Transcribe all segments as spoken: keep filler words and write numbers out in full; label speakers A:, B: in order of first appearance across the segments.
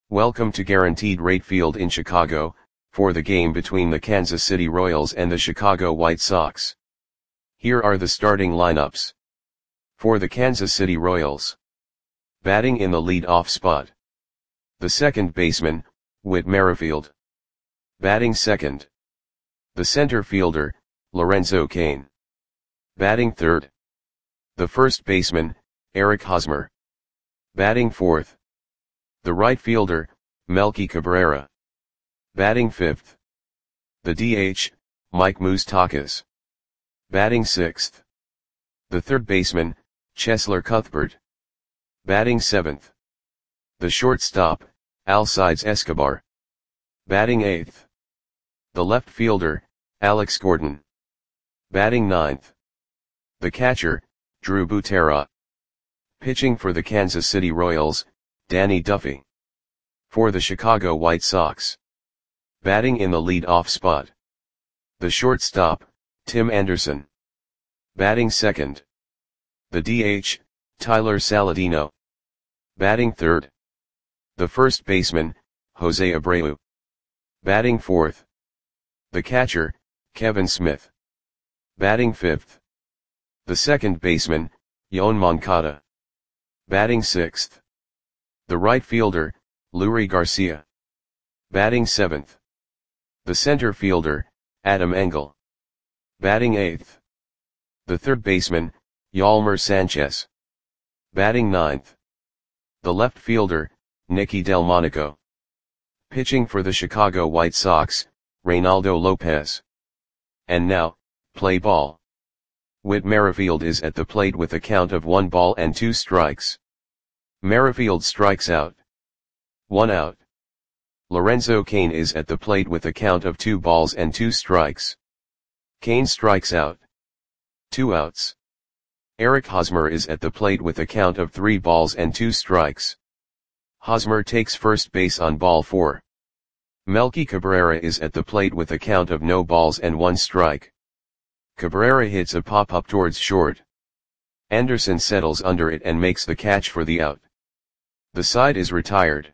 A: Welcome to Guaranteed Rate Field in Chicago, for the game between the Kansas City Royals and the Chicago White Sox. Here are the starting lineups. For the Kansas City Royals. Batting in the lead-off spot. The second baseman, Whit Merrifield. Batting second. The center fielder, Lorenzo Cain. Batting third. The first baseman, Eric Hosmer. Batting fourth. The right fielder, Melky Cabrera. Batting fifth. The D H, Mike Moustakas. Batting sixth. The third baseman, Cheslor Cuthbert. Batting seventh. The shortstop, Alcides Escobar. Batting eighth. The left fielder, Alex Gordon. Batting ninth. The catcher, Drew Butera. Pitching for the Kansas City Royals, Danny Duffy. For the Chicago White Sox. Batting in the lead-off spot. The shortstop, Tim Anderson. Batting second. The D H, Tyler Saladino. Batting third. The first baseman, Jose Abreu. Batting fourth. The catcher, Kevin Smith. Batting fifth. The second baseman, Yoan Moncada. Batting sixth. The right fielder, Leury Garcia. Batting seventh. The center fielder, Adam Engel. Batting eighth. The third baseman, Yolmer Sanchez. Batting ninth. The left fielder, Nicky Delmonico. Pitching for the Chicago White Sox, Reynaldo Lopez. And now, play ball. Whit Merrifield is at the plate with a count of one ball and two strikes. Merrifield strikes out. One out. Lorenzo Cain is at the plate with a count of two balls and two strikes. Cain strikes out. Two outs. Eric Hosmer is at the plate with a count of three balls and two strikes. Hosmer takes first base on ball four. Melky Cabrera is at the plate with a count of no balls and one strike. Cabrera hits a pop-up towards short. Anderson settles under it and makes the catch for the out. The side is retired.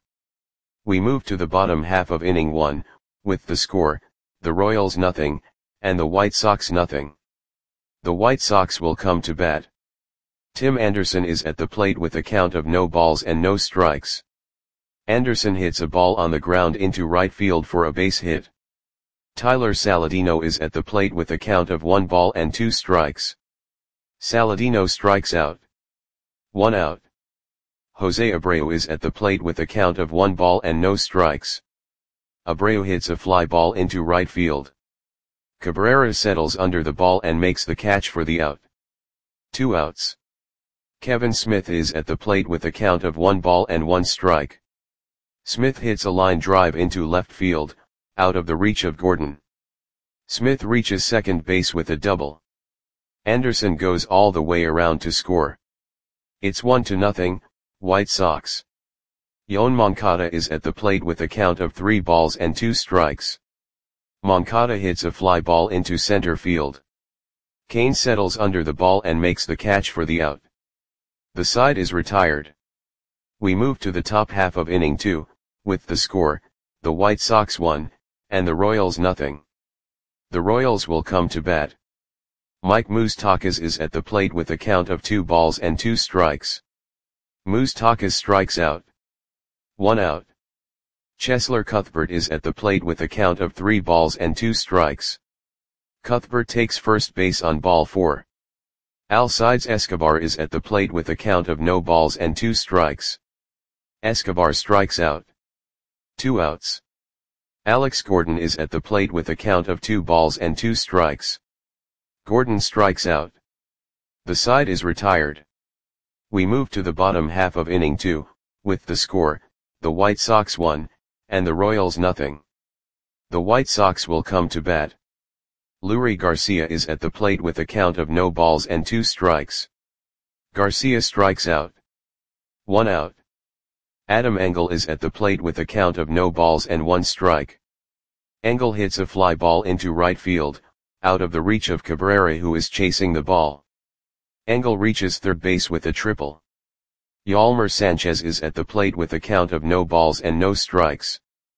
A: We move to the bottom half of inning one, with the score, the Royals nothing, and the White Sox nothing. The White Sox will come to bat. Tim Anderson is at the plate with a count of no balls and no strikes. Anderson hits a ball on the ground into right field for a base hit. Tyler Saladino is at the plate with a count of one ball and two strikes. Saladino strikes out. One out. Jose Abreu is at the plate with a count of one ball and no strikes. Abreu hits a fly ball into right field. Cabrera settles under the ball and makes the catch for the out. Two outs. Kevin Smith is at the plate with a count of one ball and one strike. Smith hits a line drive into left field, out of the reach of Gordon. Smith reaches second base with a double. Anderson goes all the way around to score. It's one to nothing, White Sox. Yoan Moncada is at the plate with a count of three balls and two strikes. Moncada hits a fly ball into center field. Cain settles under the ball and makes the catch for the out. The side is retired. We move to the top half of inning two, with the score, the White Sox one, and the Royals nothing. The Royals will come to bat. Mike Moustakas is at the plate with a count of two balls and two strikes. Moustakas strikes out. One out. Cheslor Cuthbert is at the plate with a count of three balls and two strikes. Cuthbert takes first base on ball four. Alcides Escobar is at the plate with a count of no balls and two strikes. Escobar strikes out. Two outs. Alex Gordon is at the plate with a count of two balls and two strikes. Gordon strikes out. The side is retired. We move to the bottom half of inning two, with the score, the White Sox one, and the Royals nothing. The White Sox will come to bat. Leury Garcia is at the plate with a count of no balls and two strikes. Garcia strikes out. One out. Adam Engel is at the plate with a count of no balls and one strike. Engel hits a fly ball into right field, out of the reach of Cabrera, who is chasing the ball. Engel reaches third base with a triple. Yolmer Sanchez is at the plate with a count of no balls and no strikes.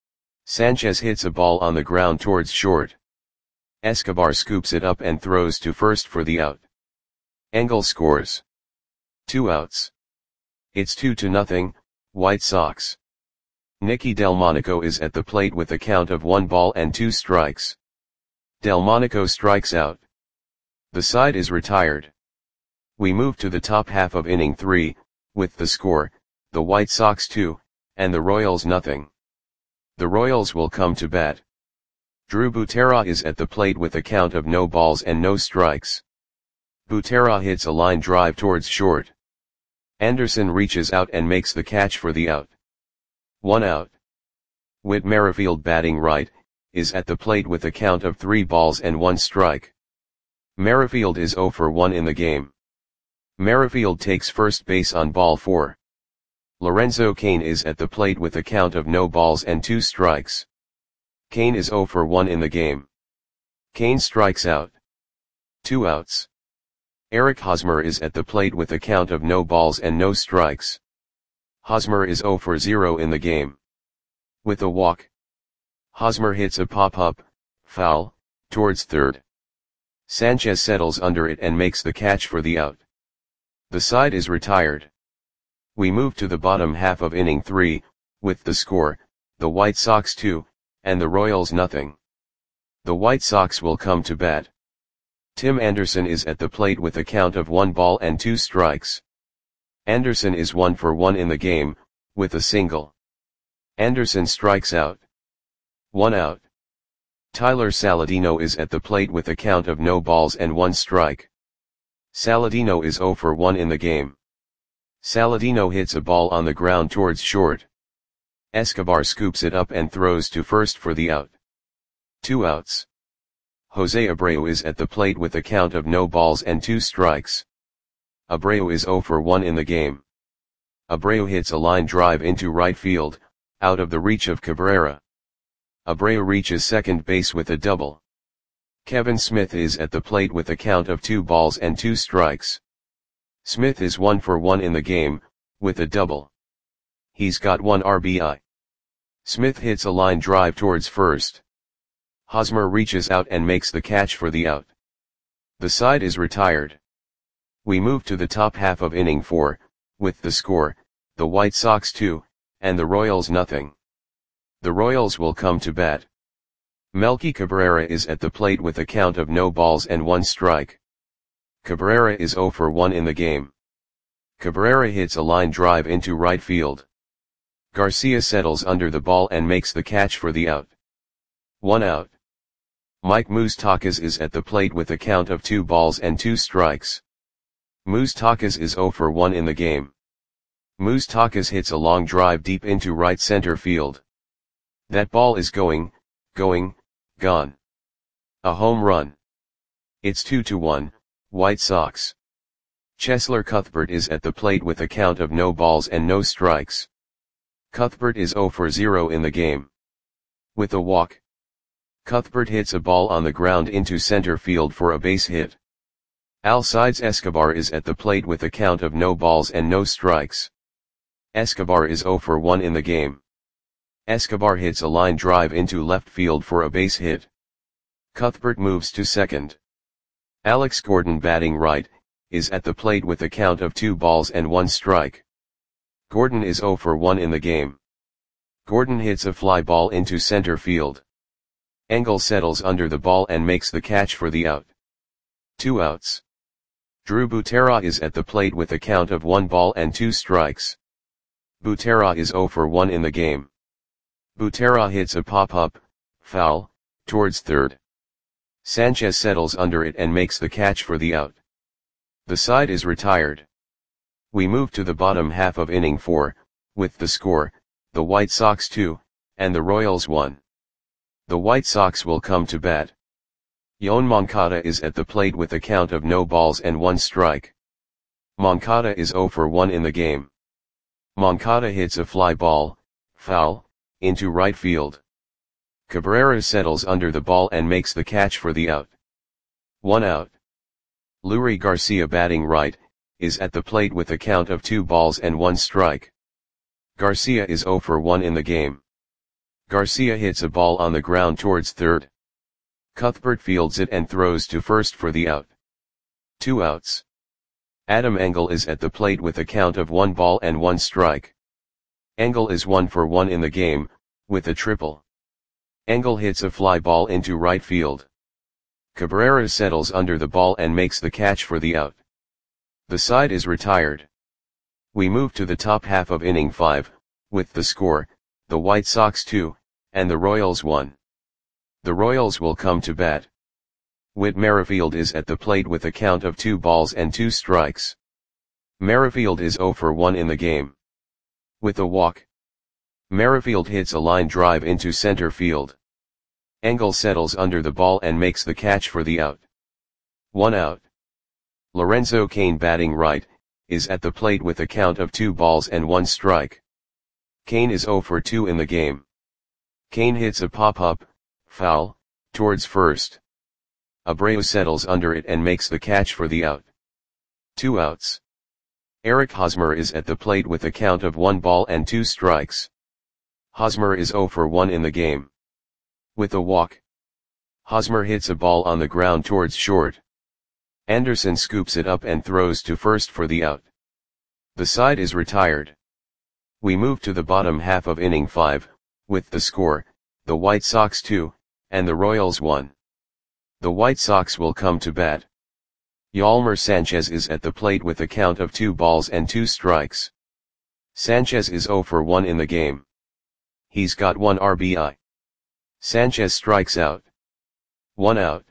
A: Sanchez hits a ball on the ground towards short. Escobar scoops it up and throws to first for the out. Engel scores. Two outs. It's two to nothing, White Sox. Nicky Delmonico is at the plate with a count of one ball and two strikes. Delmonico strikes out. The side is retired. We move to the top half of inning three, with the score, the White Sox two, and the Royals nothing. The Royals will come to bat. Drew Butera is at the plate with a count of no balls and no strikes. Butera hits a line drive towards short. Anderson reaches out and makes the catch for the out. One out. Whit Merrifield, batting right, is at the plate with a count of three balls and one strike. Merrifield is oh for one in the game. Merrifield takes first base on ball four. Lorenzo Cain is at the plate with a count of no balls and two strikes. Cain is oh for one in the game. Cain strikes out. Two outs. Eric Hosmer is at the plate with a count of no balls and no strikes. Hosmer is oh for zero in the game. With a walk, Hosmer hits a pop-up, foul, towards third. Sanchez settles under it and makes the catch for the out. The side is retired. We move to the bottom half of inning three, with the score, the White Sox two, and the Royals nothing. The White Sox will come to bat. Tim Anderson is at the plate with a count of one ball and two strikes. Anderson is one for one in the game, with a single. Anderson strikes out. One out. Tyler Saladino is at the plate with a count of no balls and one strike. Saladino is oh for one in the game. Saladino hits a ball on the ground towards short. Escobar scoops it up and throws to first for the out. Two outs. Jose Abreu is at the plate with a count of no balls and two strikes. Abreu is oh for one in the game. Abreu hits a line drive into right field, out of the reach of Cabrera. Abreu reaches second base with a double. Kevin Smith is at the plate with a count of two balls and two strikes. Smith is one for one in the game, with a double. He's got one R B I. Smith hits a line drive towards first. Hosmer reaches out and makes the catch for the out. The side is retired. We move to the top half of inning four, with the score, the White Sox two, and the Royals nothing. The Royals will come to bat. Melky Cabrera is at the plate with a count of no balls and one strike. Cabrera is oh for one in the game. Cabrera hits a line drive into right field. Garcia settles under the ball and makes the catch for the out. One out. Mike Moustakas is at the plate with a count of two balls and two strikes. Moustakas is oh for one in the game. Moustakas hits a long drive deep into right center field. That ball is going, going, gone. A home run. It's two to one, White Sox. Cheslor Cuthbert is at the plate with a count of no balls and no strikes. Cuthbert is oh for zero in the game. With a walk, Cuthbert hits a ball on the ground into center field for a base hit. Alcides Escobar is at the plate with a count of no balls and no strikes. Escobar is oh for one in the game. Escobar hits a line drive into left field for a base hit. Cuthbert moves to second. Alex Gordon, batting right, is at the plate with a count of two balls and one strike. Gordon is oh for one in the game. Gordon hits a fly ball into center field. Engel settles under the ball and makes the catch for the out. Two outs. Drew Butera is at the plate with a count of one ball and two strikes. Butera is oh for one in the game. Butera hits a pop-up, foul, towards third. Sanchez settles under it and makes the catch for the out. The side is retired. We move to the bottom half of inning four, with the score, the White Sox two, and the Royals one. The White Sox will come to bat. Yoan Moncada is at the plate with a count of no balls and one strike. Moncada is oh for one in the game. Moncada hits a fly ball, foul, into right field. Cabrera settles under the ball and makes the catch for the out. One out. Leury Garcia, batting right, is at the plate with a count of two balls and one strike. Garcia is zero for one in the game. Garcia hits a ball on the ground towards third. Cuthbert fields it and throws to first for the out. Two outs. Adam Engel is at the plate with a count of one ball and one strike. Engel is one for one in the game, with a triple. Engel hits a fly ball into right field. Cabrera settles under the ball and makes the catch for the out. The side is retired. We move to the top half of inning five, with the score, the White Sox two, and the Royals one. The Royals will come to bat. Whit Merrifield is at the plate with a count of two balls and two strikes. Merrifield is zero for one in the game. With a walk, Merrifield hits a line drive into center field. Engel settles under the ball and makes the catch for the out. One out. Lorenzo Cain, batting right, is at the plate with a count of two balls and one strike. Cain is zero for two in the game. Cain hits a pop-up, foul, towards first. Abreu settles under it and makes the catch for the out. Two outs. Eric Hosmer is at the plate with a count of one ball and two strikes. Hosmer is zero for one in the game. With a walk, Hosmer hits a ball on the ground towards short. Anderson scoops it up and throws to first for the out. The side is retired. We move to the bottom half of inning five, with the score, the White Sox two, and the Royals one. The White Sox will come to bat. Yolmer Sanchez is at the plate with a count of two balls and two strikes. Sanchez is zero for one in the game. He's got one R B I. Sanchez strikes out. One out.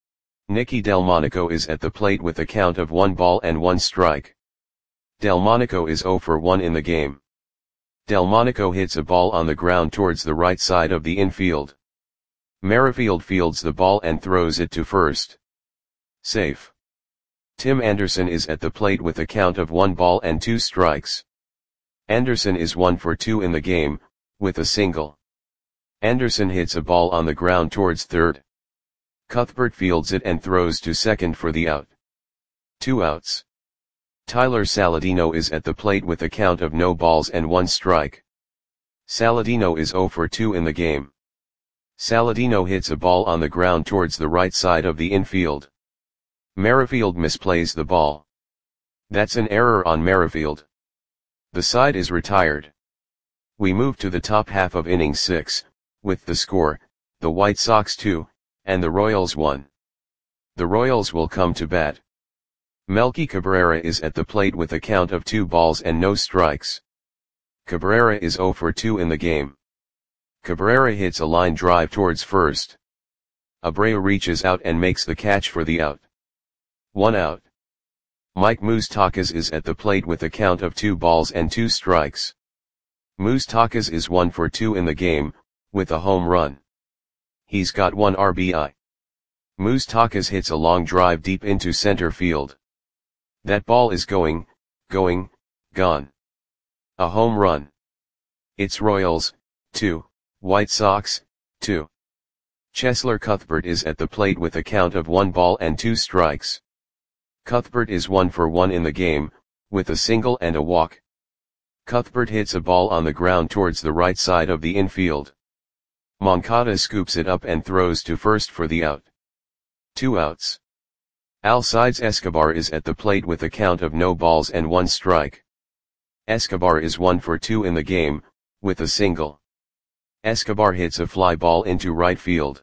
A: Nicky Delmonico is at the plate with a count of one ball and one strike. Delmonico is zero for one in the game. Delmonico hits a ball on the ground towards the right side of the infield. Merrifield fields the ball and throws it to first. Safe. Tim Anderson is at the plate with a count of one ball and two strikes. Anderson is one for two in the game, with a single. Anderson hits a ball on the ground towards third. Cuthbert fields it and throws to second for the out. Two outs. Tyler Saladino is at the plate with a count of no balls and one strike. Saladino is zero for two in the game. Saladino hits a ball on the ground towards the right side of the infield. Merrifield misplays the ball. That's an error on Merrifield. The side is retired. We move to the top half of inning six, with the score, the White Sox two, and the Royals one. The Royals will come to bat. Melky Cabrera is at the plate with a count of two balls and no strikes. Cabrera is zero for two in the game. Cabrera hits a line drive towards first. Abreu reaches out and makes the catch for the out. One out. Mike Moustakas is at the plate with a count of two balls and two strikes. Moustakas is one for two in the game, with a home run. He's got one R B I. Moustakas hits a long drive deep into center field. That ball is going, going, gone. A home run. It's Royals, two, White Sox, two. Cheslor Cuthbert is at the plate with a count of one ball and two strikes. Cuthbert is one for one in the game, with a single and a walk. Cuthbert hits a ball on the ground towards the right side of the infield. Moncada scoops it up and throws to first for the out. Two outs. Alcides Escobar is at the plate with a count of no balls and one strike. Escobar is one for two in the game, with a single. Escobar hits a fly ball into right field.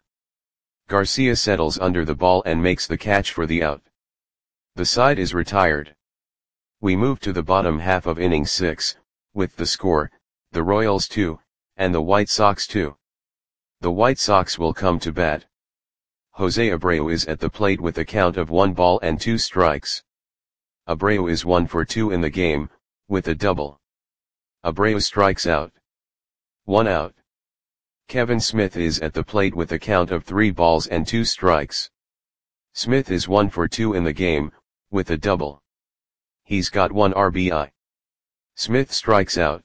A: Garcia settles under the ball and makes the catch for the out. The side is retired. We move to the bottom half of inning six, with the score, the Royals two, and the White Sox two. The White Sox will come to bat. Jose Abreu is at the plate with a count of one ball and two strikes. Abreu is one for two in the game, with a double. Abreu strikes out. One out. Kevin Smith is at the plate with a count of three balls and two strikes. Smith is one for two in the game, with a double. He's got one R B I. Smith strikes out.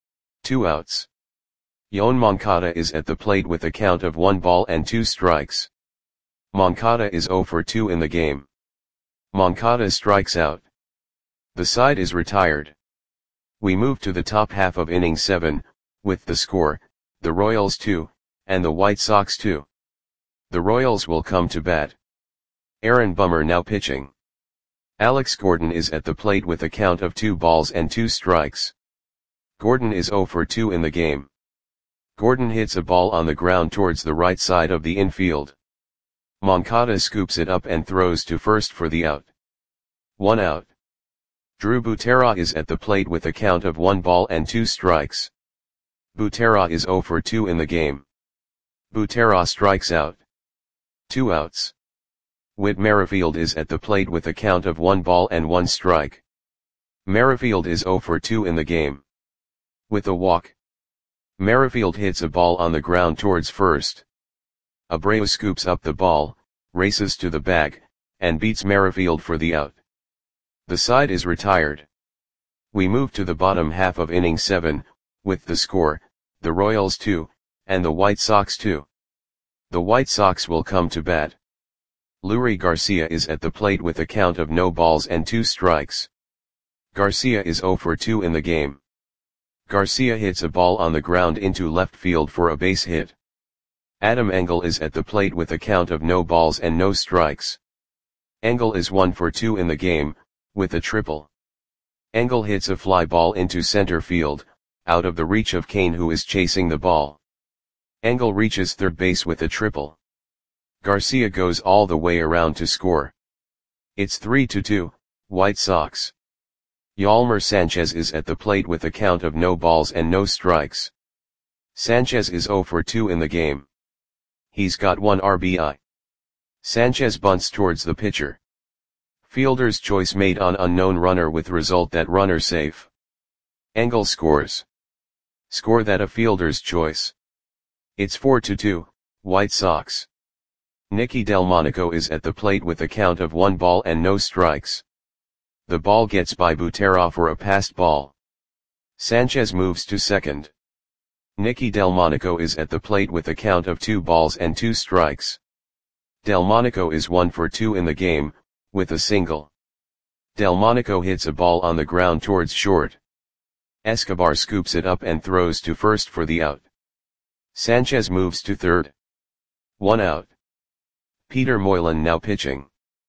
A: Two outs. Yoan Moncada is at the plate with a count of one ball and two strikes. Moncada is zero for two in the game. Moncada strikes out. The side is retired. We move to the top half of inning seven, with the score, the Royals two, and the White Sox two. The Royals will come to bat. Aaron Bummer now pitching. Alex Gordon is at the plate with a count of two balls and two strikes. Gordon is zero for two in the game. Gordon hits a ball on the ground towards the right side of the infield. Moncada scoops it up and throws to first for the out. One out. Drew Butera is at the plate with a count of one ball and two strikes. Butera is zero for two in the game. Butera strikes out. Two outs. Whit Merrifield is at the plate with a count of one ball and one strike. Merrifield is zero for two in the game. With a walk. Merrifield hits a ball on the ground towards first. Abreu scoops up the ball, races to the bag, and beats Merrifield for the out. The side is retired. We move to the bottom half of inning seven, with the score, the Royals two, and the White Sox two. The White Sox will come to bat. Leury Garcia is at the plate with a count of no balls and two strikes. Garcia is zero for two in the game. Garcia hits a ball on the ground into left field for a base hit. Adam Engel is at the plate with a count of no balls and no strikes. Engel is one for two in the game, with a triple. Engel hits a fly ball into center field, out of the reach of Kane, who is chasing the ball. Engel reaches third base with a triple. Garcia goes all the way around to score. It's three to two, White Sox. Yolmer Sanchez is at the plate with a count of no balls and no strikes. Sanchez is zero for two in the game. He's got one R B I. Sanchez bunts towards the pitcher. Fielder's choice made on unknown runner with result that runner safe. Engel scores. Score that a fielder's choice. It's four to two, White Sox. Nicky Delmonico is at the plate with a count of one ball and no strikes. The ball gets by Butera for a passed ball. Sanchez moves to second. Nicky Delmonico is at the plate with a count of two balls and two strikes. Delmonico is one for two in the game, with a single. Delmonico hits a ball on the ground towards short. Escobar scoops it up and throws to first for the out. Sanchez moves to third. One out. Peter Moylan now pitching.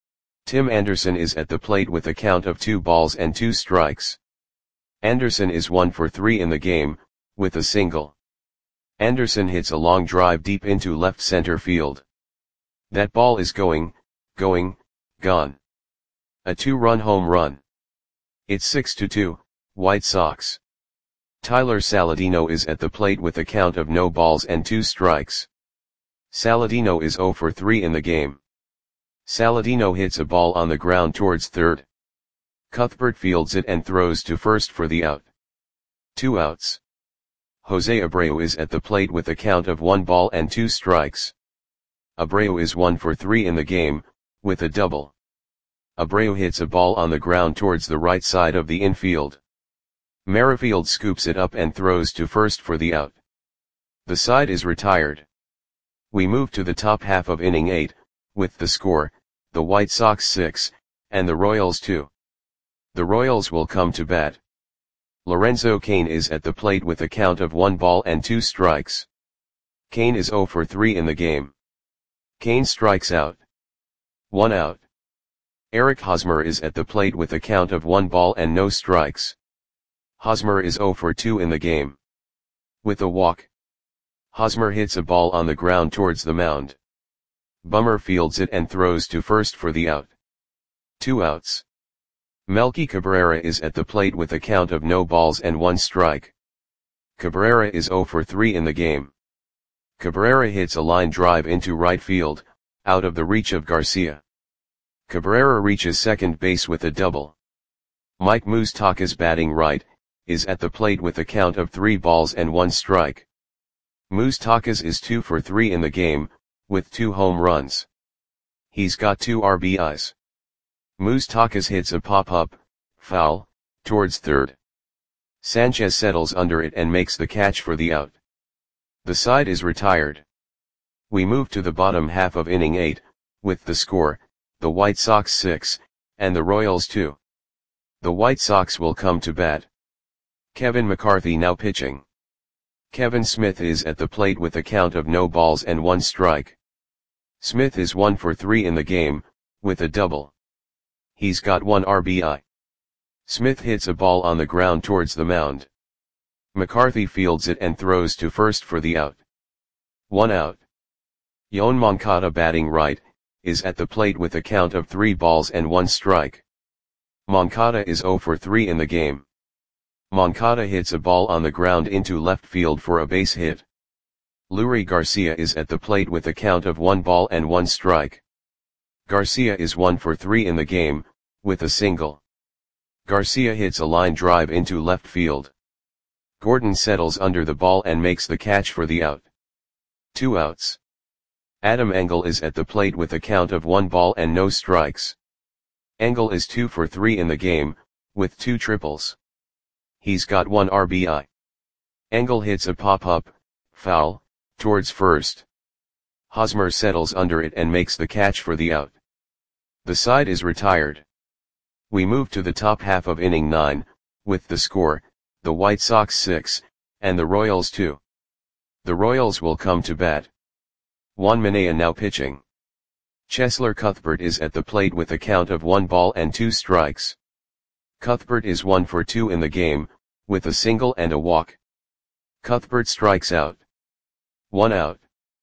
A: Tim Anderson is at the plate with a count of two balls and two strikes. Anderson is one for three in the game, with a single. Anderson hits a long drive deep into left center field. That ball is going, going, gone. A two-run home run. It's six to two, White Sox. Tyler Saladino is at the plate with a count of no balls and two strikes. Saladino is zero for three in the game. Saladino hits a ball on the ground towards third. Cuthbert fields it and throws to first for the out. Two outs. Jose Abreu is at the plate with a count of one ball and two strikes. Abreu is one for three in the game, with a double. Abreu hits a ball on the ground towards the right side of the infield. Merrifield scoops it up and throws to first for the out. The side is retired. We move to the top half of inning eight, with the score, the White Sox six, and the Royals two. The Royals will come to bat. Lorenzo Cain is at the plate with a count of one ball and two strikes. Cain is zero for three in the game. Cain strikes out. One out. Eric Hosmer is at the plate with a count of one ball and no strikes. Hosmer is zero for two in the game. With a walk. Hosmer hits a ball on the ground towards the mound. Bummer fields it and throws to first for the out. Two outs. Melky Cabrera is at the plate with a count of no balls and one strike. Cabrera is zero for three in the game. Cabrera hits a line drive into right field, out of the reach of Garcia. Cabrera reaches second base with a double. Mike Moustakas, batting right, is at the plate with a count of three balls and one strike. Moustakas is two for three in the game, with two home runs. He's got two R B Is. Moustakas hits a pop-up, foul, towards third. Sanchez settles under it and makes the catch for the out. The side is retired. We move to the bottom half of inning eight, with the score, the White Sox six, and the Royals two. The White Sox will come to bat. Kevin McCarthy now pitching. Kevin Smith is at the plate with a count of no balls and one strike. Smith is one for three in the game, with a double. He's got one R B I. Smith hits a ball on the ground towards the mound. McCarthy fields it and throws to first for the out. One out. Yoan Moncada, batting right, is at the plate with a count of three balls and one strike. Moncada is zero for three in the game. Moncada hits a ball on the ground into left field for a base hit. Leury Garcia is at the plate with a count of one ball and one strike. Garcia is one for three in the game, with a single. Garcia hits a line drive into left field. Gordon settles under the ball and makes the catch for the out. Two outs. Adam Engel is at the plate with a count of one ball and no strikes. Engel is two for three in the game, with two triples. He's got one R B I. Engel hits a pop-up, foul, towards first. Hosmer settles under it and makes the catch for the out. The side is retired. We move to the top half of inning nine, with the score, the White Sox six, and the Royals two. The Royals will come to bat. Juan Minaya now pitching. Cheslor Cuthbert is at the plate with a count of one ball and two strikes. Cuthbert is one for two in the game, with a single and a walk. Cuthbert strikes out. One out.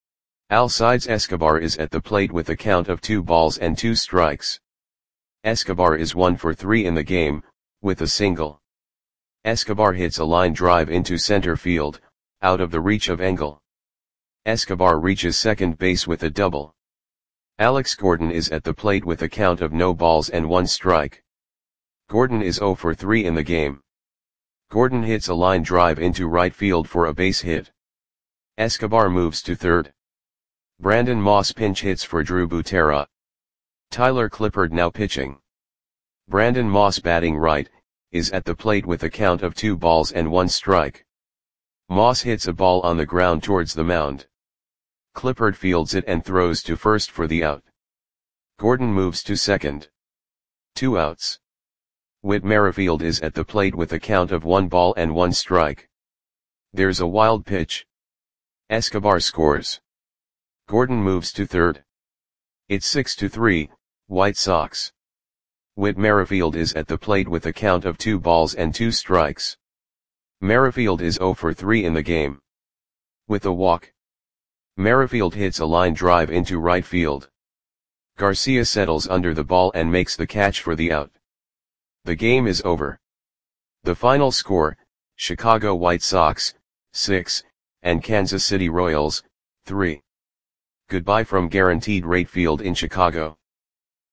A: Alcides Escobar is at the plate with a count of two balls and two strikes. Escobar is one for three in the game, with a single. Escobar hits a line drive into center field, out of the reach of Engel. Escobar reaches second base with a double. Alex Gordon is at the plate with a count of no balls and one strike. Gordon is zero for three in the game. Gordon hits a line drive into right field for a base hit. Escobar moves to third. Brandon Moss pinch hits for Drew Butera. Tyler Clippard now pitching. Brandon Moss, batting right, is at the plate with a count of two balls and one strike. Moss hits a ball on the ground towards the mound. Clippard fields it and throws to first for the out. Gordon moves to second. Two outs. Whit Merrifield is at the plate with a count of one ball and one strike. There's a wild pitch. Escobar scores. Gordon moves to third. It's six to three, White Sox. Whit Merrifield is at the plate with a count of two balls and two strikes. Merrifield is zero for three in the game. With a walk. Merrifield hits a line drive into right field. Garcia settles under the ball and makes the catch for the out. The game is over. The final score, Chicago White Sox, six, and Kansas City Royals, three. Goodbye from Guaranteed Rate Field in Chicago.